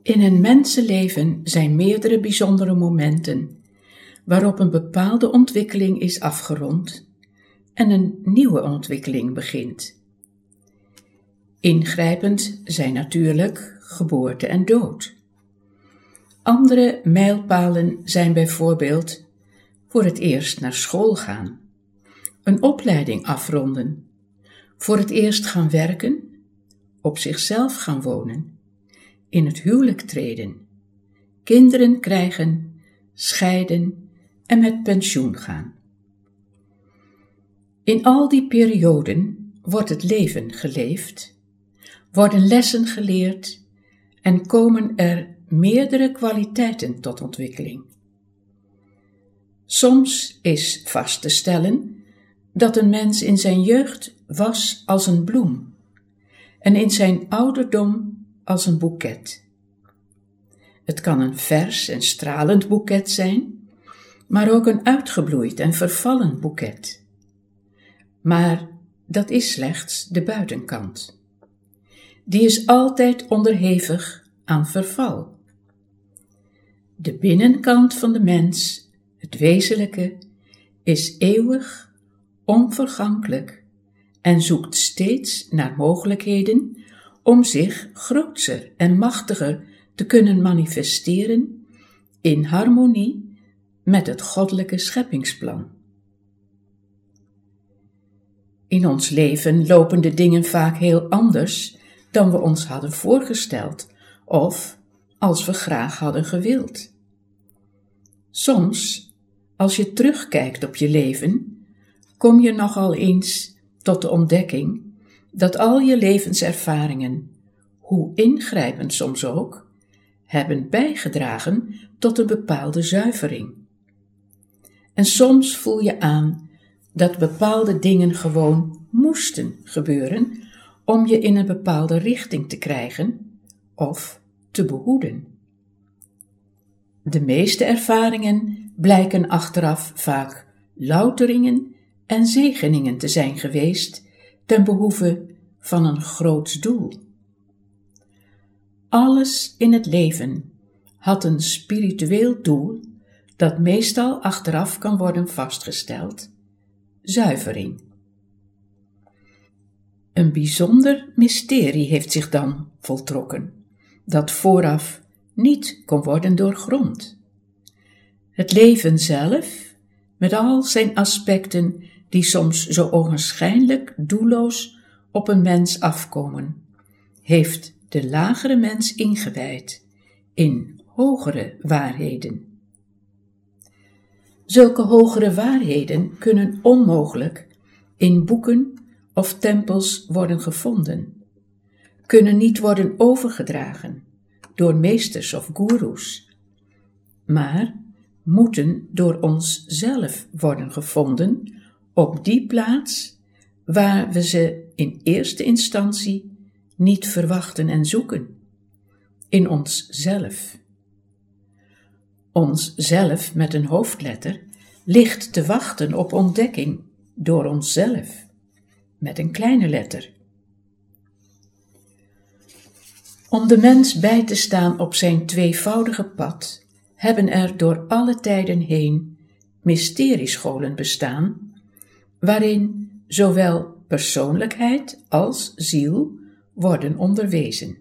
In een mensenleven zijn meerdere bijzondere momenten waarop een bepaalde ontwikkeling is afgerond en een nieuwe ontwikkeling begint. Ingrijpend zijn natuurlijk geboorte en dood. Andere mijlpalen zijn bijvoorbeeld voor het eerst naar school gaan, een opleiding afronden, voor het eerst gaan werken, op zichzelf gaan wonen, in het huwelijk treden, kinderen krijgen, scheiden en met pensioen gaan. In al die perioden wordt het leven geleefd, worden lessen geleerd en komen er meerdere kwaliteiten tot ontwikkeling. Soms is vast te stellen dat een mens in zijn jeugd was als een bloem en in zijn ouderdom als een boeket. Het kan een vers en stralend boeket zijn, maar ook een uitgebloeid en vervallen boeket. Maar dat is slechts de buitenkant. Die is altijd onderhevig aan verval. De binnenkant van de mens, het wezenlijke, is eeuwig, onvergankelijk en zoekt steeds naar mogelijkheden om zich grootser en machtiger te kunnen manifesteren in harmonie met het goddelijke scheppingsplan. In ons leven lopen de dingen vaak heel anders dan we ons hadden voorgesteld of als we graag hadden gewild. Soms, als je terugkijkt op je leven, kom je nogal eens tot de ontdekking dat al je levenservaringen, hoe ingrijpend soms ook, hebben bijgedragen tot een bepaalde zuivering. En soms voel je aan dat bepaalde dingen gewoon moesten gebeuren om je in een bepaalde richting te krijgen of te behoeden. De meeste ervaringen blijken achteraf vaak louteringen en zegeningen te zijn geweest ten behoeve van een groots doel. Alles in het leven had een spiritueel doel dat meestal achteraf kan worden vastgesteld: zuivering. Een bijzonder mysterie heeft zich dan voltrokken, dat vooraf niet kon worden doorgrond. Het leven zelf, met al zijn aspecten die soms zo ogenschijnlijk doelloos op een mens afkomen, heeft de lagere mens ingewijd in hogere waarheden. Zulke hogere waarheden kunnen onmogelijk in boeken of tempels worden gevonden, kunnen niet worden overgedragen door meesters of goeroes, maar moeten door ons zelf worden gevonden op die plaats waar we ze in eerste instantie niet verwachten en zoeken, in onszelf. Ons zelf met een hoofdletter ligt te wachten op ontdekking door onszelf met een kleine letter. Om de mens bij te staan op zijn tweevoudige pad hebben er door alle tijden heen mysteriescholen bestaan, waarin zowel persoonlijkheid als ziel worden onderwezen.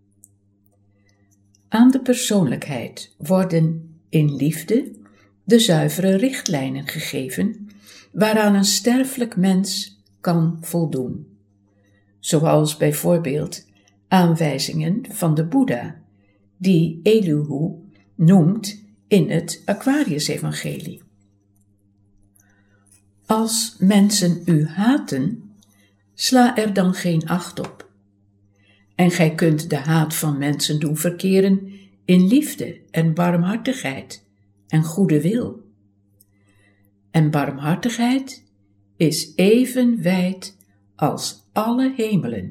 Aan de persoonlijkheid worden in liefde de zuivere richtlijnen gegeven, waaraan een sterfelijk mens kan voldoen, zoals bijvoorbeeld aanwijzingen van de Boeddha, die Elihu noemt in het Aquarius-evangelie. Als mensen u haten, sla er dan geen acht op. En gij kunt de haat van mensen doen verkeren in liefde en barmhartigheid en goede wil. En barmhartigheid is even wijd als alle hemelen.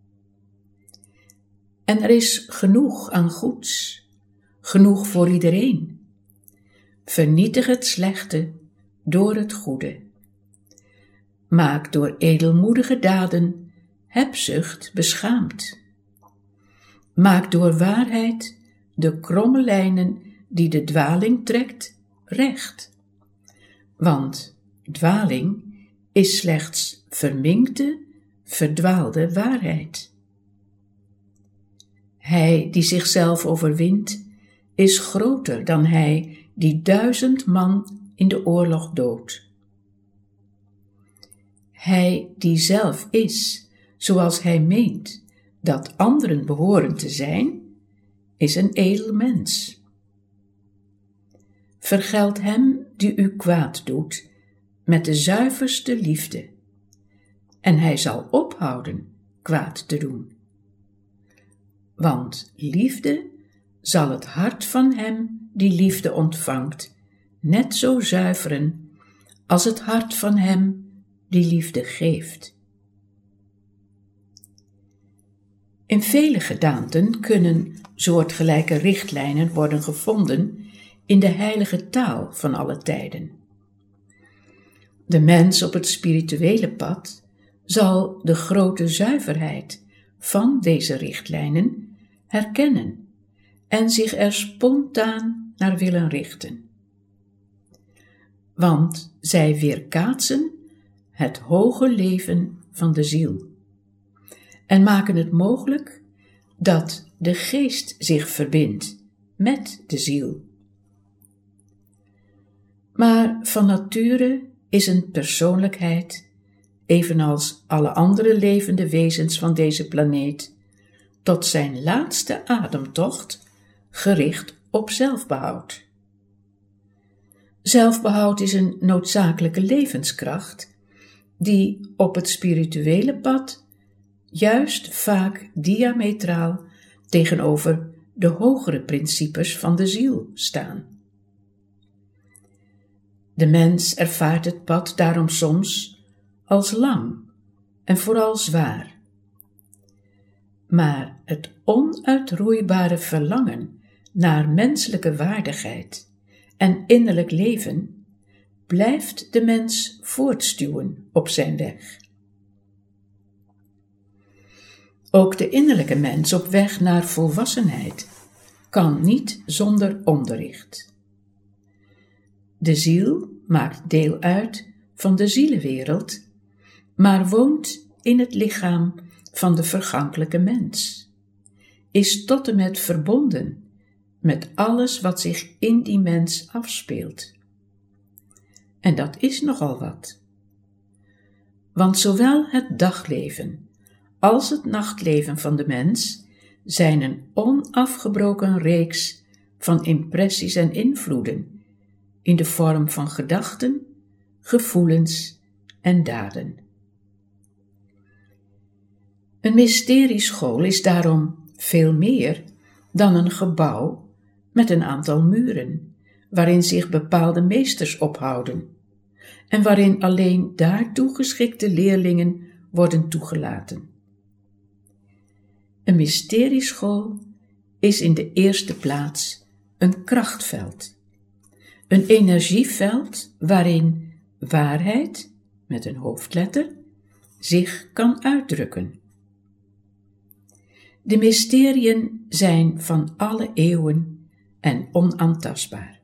En er is genoeg aan goeds, genoeg voor iedereen. Vernietig het slechte door het goede. Maak door edelmoedige daden hebzucht beschaamd. Maak door waarheid de kromme lijnen die de dwaling trekt, recht. Want dwaling is slechts verminkte, verdwaalde waarheid. Hij die zichzelf overwint, is groter dan hij die 1000 man in de oorlog doodt. Hij die zelf is, zoals hij meent dat anderen behoren te zijn, is een edel mens. Vergeld hem die u kwaad doet met de zuiverste liefde, en hij zal ophouden kwaad te doen. Want liefde zal het hart van hem die liefde ontvangt net zo zuiveren als het hart van hem die liefde geeft. In vele gedaanten kunnen soortgelijke richtlijnen worden gevonden in de heilige taal van alle tijden. De mens op het spirituele pad zal de grote zuiverheid van deze richtlijnen herkennen en zich er spontaan naar willen richten. Want zij weerkaatsen het hoge leven van de ziel en maken het mogelijk dat de geest zich verbindt met de ziel. Maar van nature is een persoonlijkheid, evenals alle andere levende wezens van deze planeet, tot zijn laatste ademtocht gericht op zelfbehoud. Zelfbehoud is een noodzakelijke levenskracht die op het spirituele pad juist vaak diametraal tegenover de hogere principes van de ziel staan. De mens ervaart het pad daarom soms als lang en vooral zwaar. Maar het onuitroeibare verlangen naar menselijke waardigheid en innerlijk leven blijft de mens voortstuwen op zijn weg. Ook de innerlijke mens op weg naar volwassenheid kan niet zonder onderricht. De ziel maakt deel uit van de zielenwereld, maar woont in het lichaam van de vergankelijke mens, is tot en met verbonden met alles wat zich in die mens afspeelt. En dat is nogal wat. Want zowel het dagleven als het nachtleven van de mens zijn een onafgebroken reeks van impressies en invloeden in de vorm van gedachten, gevoelens en daden. Een mysterieschool is daarom veel meer dan een gebouw met een aantal muren, waarin zich bepaalde meesters ophouden en waarin alleen daartoe geschikte leerlingen worden toegelaten. Een mysterieschool is in de eerste plaats een krachtveld, een energieveld waarin waarheid, met een hoofdletter, zich kan uitdrukken. De mysteriën zijn van alle eeuwen en onaantastbaar.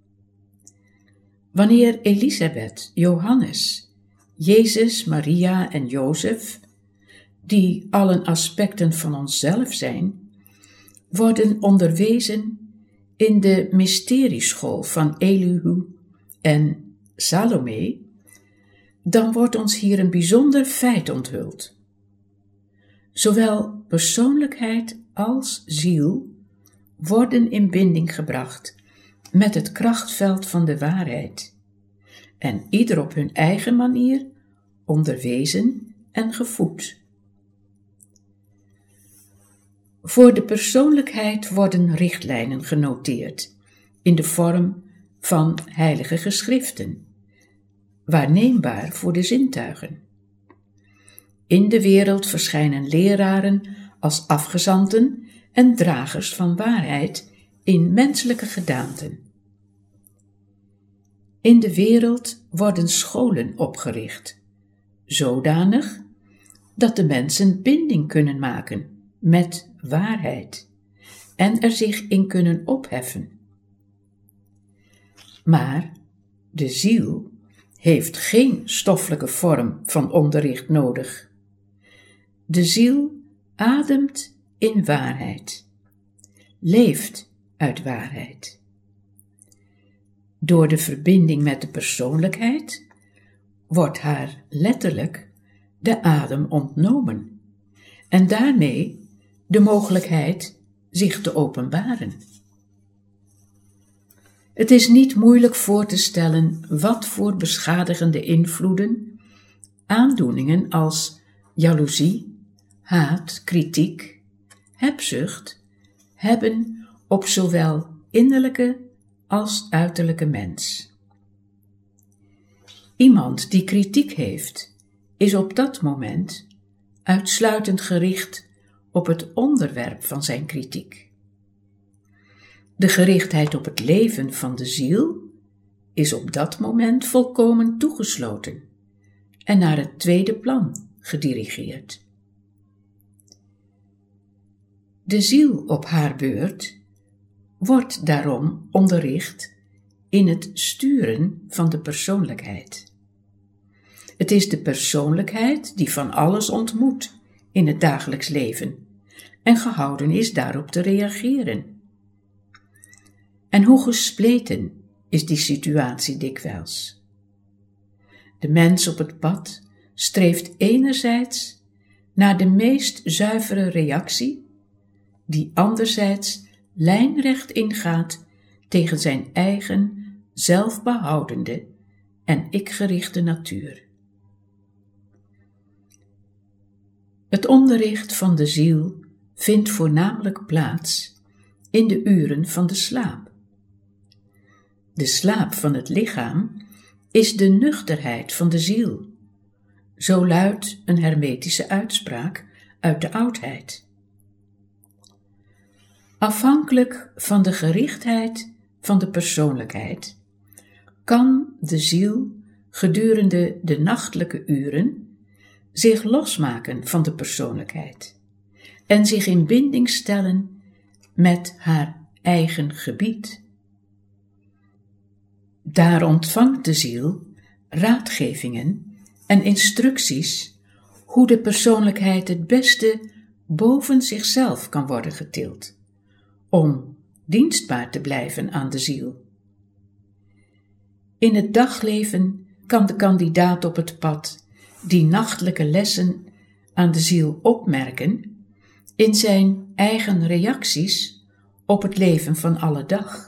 Wanneer Elisabeth, Johannes, Jezus, Maria en Jozef, die allen aspecten van onszelf zijn, worden onderwezen in de mysterieschool van Elihu en Salome, dan wordt ons hier een bijzonder feit onthuld. Zowel persoonlijkheid als ziel worden in binding gebracht met het krachtveld van de waarheid en ieder op hun eigen manier onderwezen en gevoed. Voor de persoonlijkheid worden richtlijnen genoteerd in de vorm van heilige geschriften, waarneembaar voor de zintuigen. In de wereld verschijnen leraren als afgezanten en dragers van waarheid in menselijke gedaanten. In de wereld worden scholen opgericht, zodanig dat de mensen binding kunnen maken met waarheid en er zich in kunnen opheffen. Maar de ziel heeft geen stoffelijke vorm van onderricht nodig. De ziel ademt in waarheid, leeft uit waarheid. Door de verbinding met de persoonlijkheid wordt haar letterlijk de adem ontnomen en daarmee de mogelijkheid zich te openbaren. Het is niet moeilijk voor te stellen wat voor beschadigende invloeden aandoeningen als jaloezie, haat, kritiek, hebzucht hebben op zowel innerlijke als uiterlijke mens. Iemand die kritiek heeft, is op dat moment uitsluitend gericht op het onderwerp van zijn kritiek. De gerichtheid op het leven van de ziel is op dat moment volkomen toegesloten en naar het tweede plan gedirigeerd. De ziel op haar beurt wordt daarom onderricht in het sturen van de persoonlijkheid. Het is de persoonlijkheid die van alles ontmoet in het dagelijks leven en gehouden is daarop te reageren. En hoe gespleten is die situatie dikwijls? De mens op het pad streeft enerzijds naar de meest zuivere reactie, die anderzijds lijnrecht ingaat tegen zijn eigen zelfbehoudende en ikgerichte natuur. Het onderricht van de ziel vindt voornamelijk plaats in de uren van de slaap. De slaap van het lichaam is de nuchterheid van de ziel. Zo luidt een hermetische uitspraak uit de oudheid. Afhankelijk van de gerichtheid van de persoonlijkheid kan de ziel gedurende de nachtelijke uren zich losmaken van de persoonlijkheid en zich in binding stellen met haar eigen gebied. Daar ontvangt de ziel raadgevingen en instructies hoe de persoonlijkheid het beste boven zichzelf kan worden getild, om dienstbaar te blijven aan de ziel. In het dagleven kan de kandidaat op het pad die nachtelijke lessen aan de ziel opmerken in zijn eigen reacties op het leven van alle dag.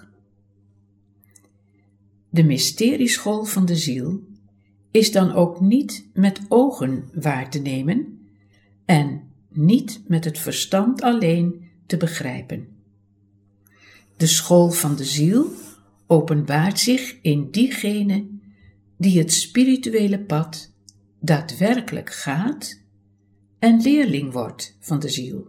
De mysterieschool van de ziel is dan ook niet met ogen waar te nemen en niet met het verstand alleen te begrijpen. De school van de ziel openbaart zich in diegene die het spirituele pad daadwerkelijk gaat en leerling wordt van de ziel.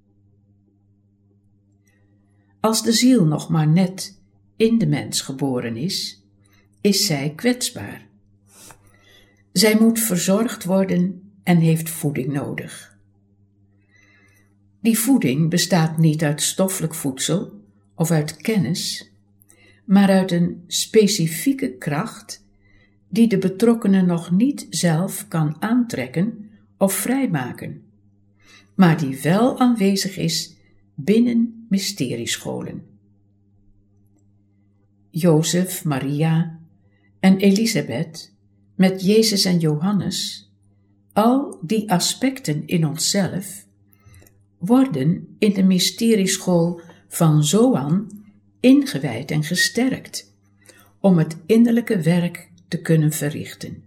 Als de ziel nog maar net in de mens geboren is zij kwetsbaar. Zij moet verzorgd worden en heeft voeding nodig. Die voeding bestaat niet uit stoffelijk voedsel of uit kennis, maar uit een specifieke kracht die de betrokkenen nog niet zelf kan aantrekken of vrijmaken, maar die wel aanwezig is binnen mysteriescholen. Jozef, Maria en Elisabeth, met Jezus en Johannes, al die aspecten in onszelf, worden in de mysterieschool van Zoan ingewijd en gesterkt, om het innerlijke werk te kunnen verrichten.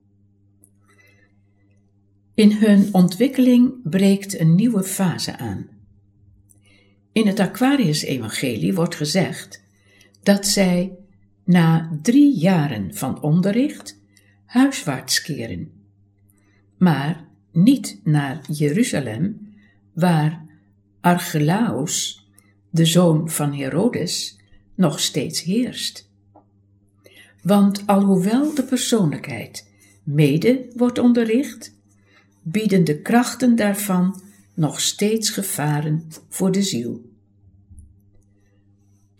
In hun ontwikkeling breekt een nieuwe fase aan. In het Aquarius-evangelie wordt gezegd dat zij na 3 jaren van onderricht huiswaarts keren, maar niet naar Jeruzalem, waar Archelaus, de zoon van Herodes, nog steeds heerst. Want alhoewel de persoonlijkheid mede wordt onderricht, bieden de krachten daarvan nog steeds gevaren voor de ziel.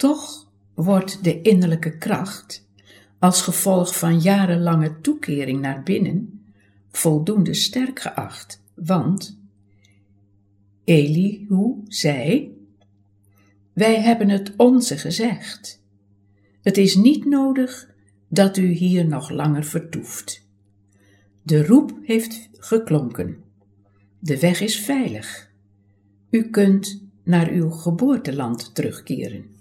Toch wordt de innerlijke kracht, als gevolg van jarenlange toekering naar binnen, voldoende sterk geacht, want Elihu zei: wij hebben het onze gezegd. Het is niet nodig dat u hier nog langer vertoeft. De roep heeft geklonken. De weg is veilig. U kunt naar uw geboorteland terugkeren.